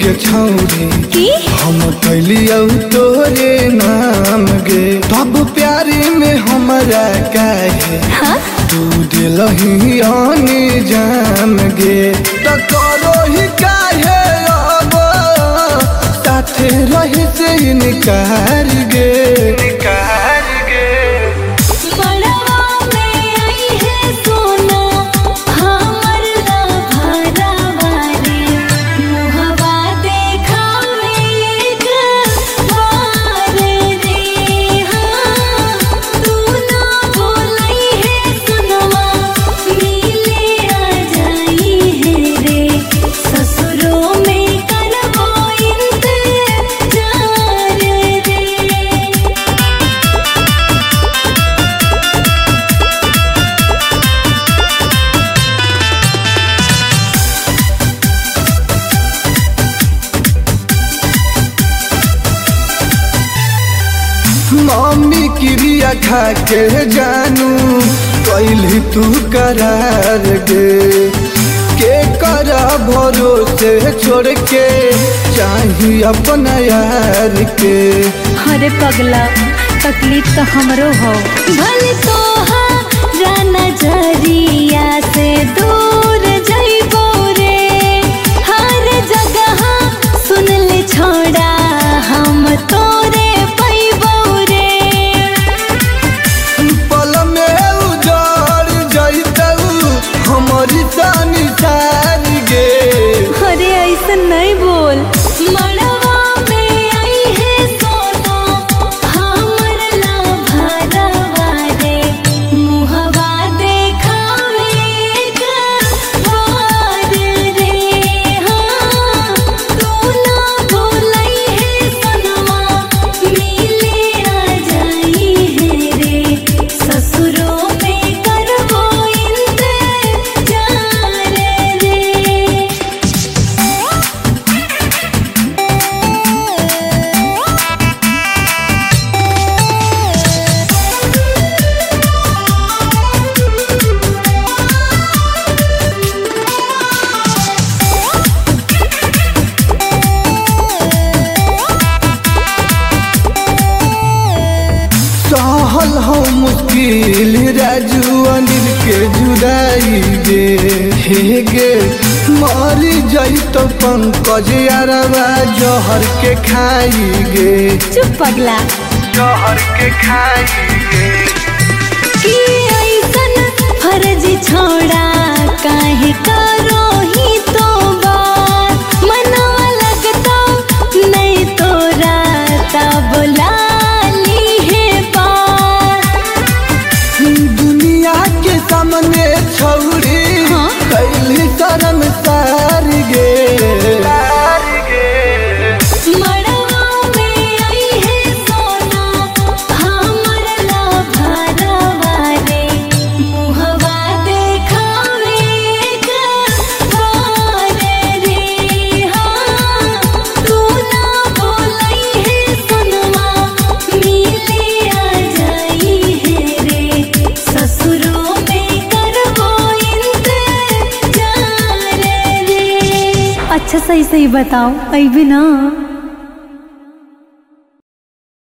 गे छौरी की हम कैलियौ तोरे नाम गे, तब प्यारी में हमरा काहे हाँ तू दिलही आने जाम गे। त करो ही काहे अब साथे रहे से इनकार गे, इनकार गे। मड़वा में आई है सोना हमर लभारा वाली, मुहवा देखावे एक बार रे। हाँ तू ना बोलई है सुनवा, मिले आ जाई है रे। ससुरों में करबो इंतजार रे। मम्मी क्रिया खा के जानू कैली तू करार गे, के करा भरोसे छोड़ के चाही अपना यार के। अरे पगला तकलीफ तो हमरो हो, भले तोहरा नजरिया से दूर जइबो रे। हर जगह सुन ले छोड़ा हम तोरे पैबो रे। पल में उजड़ जइतौ हमारी सानी सार गे। अरे ऐसा नहीं बोल। मड़वा में आई है सोना हमर लभारा वाले, मुहवा देखावे एक बार रे। हाँ तू ना बोलई है सनवा, मिले आ जाई है रे। ससुरों में करबो इंतजार रे। सहल हो मुश्किल राजू अनिल के जुदाई गे, हे गे मरी जइतो पंकज यारवा जहर के खाई गे। चुप पगला, जहर के खाई गे। कि ऐसन फर्जी छोड़ा काहे करो ही तो बात। मनवा लगता नहीं तोरा तब ली है बात। दुनिया के सामने छौरी हाँ? कैली शर्म सार गे, सार गे। मड़वा में आई है सोना हमर लभारा वाले, मुहवा देखावे एक बार रे। हाँ तू ना बोलई है सुनवा, मिले आ जाई है रे। ससुरों में करबो इंतजार रे। अच्छा सही सही बताओ, अइबे ना।